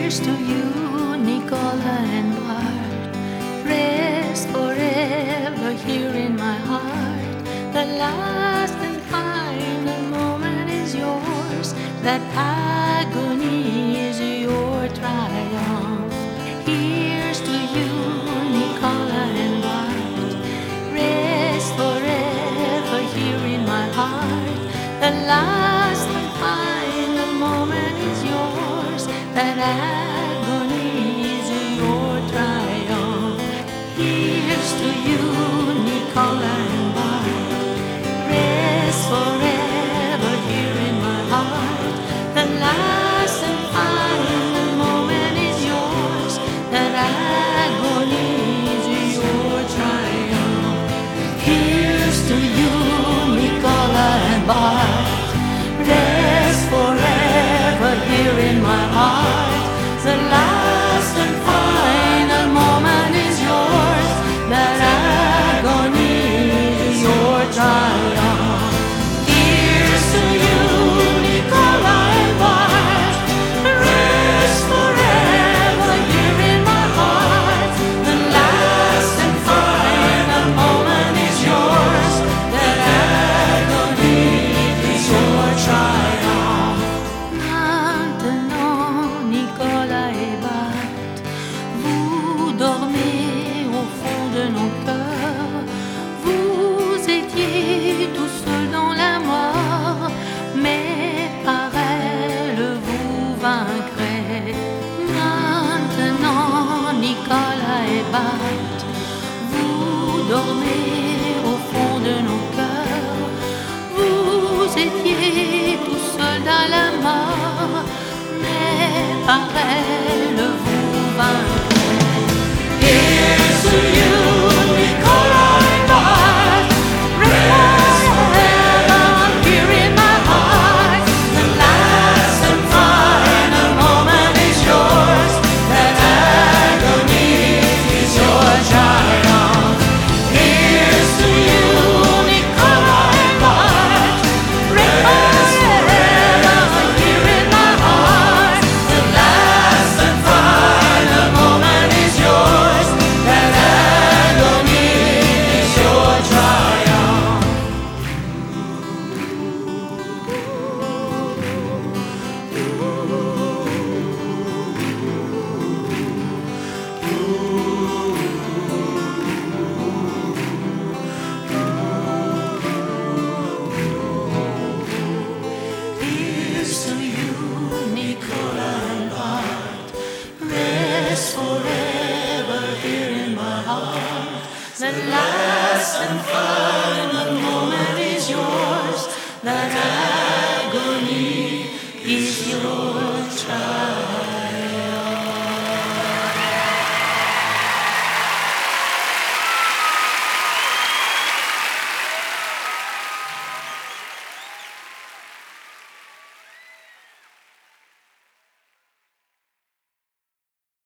Here's to you, Nicola and Bart. Rest forever here in my heart. The last and final moment is yours. That agony is your triumph. Here's to you, Nicola and Bart. Rest forever here in my heart. The last and final moment is yours. That agony is your triumph. Here's to you, Nicola and Bart. Rest forever here in my heart. The last and final moment is yours. That agony is your triumph. Here's to you, Nicola and Bart. Rest forever here in my heart. The last and final moment is yours. That agony is your triumph. Here's to you, Nicola and Bart. Rest forever here in my heart. The last and final moment is yours. That agony is your triumph. Maintenant, Nicola et Bart, vous dormez au fond de nos cœurs. Vous étiez tout seul dans la mort, mais par elle vous vaincrez. Maintenant, Nicola et Bart, vous dormez au fond de nos cœurs. Vous étiez tout seul dans la mort, mais par elle vous vaincrez. Here's to you, Nicola and Bart. Rest forever here in my heart. The last and final moment is yours. That agony is your triumph. Here's to you, Nicola and Bart. Rest forever here in my heart. The last and final moment is yours. That agony is your triumph. Here's to you, Nicola and Bart. Rest forever here in my heart. The last and final moment is yours. That agony is your triumph.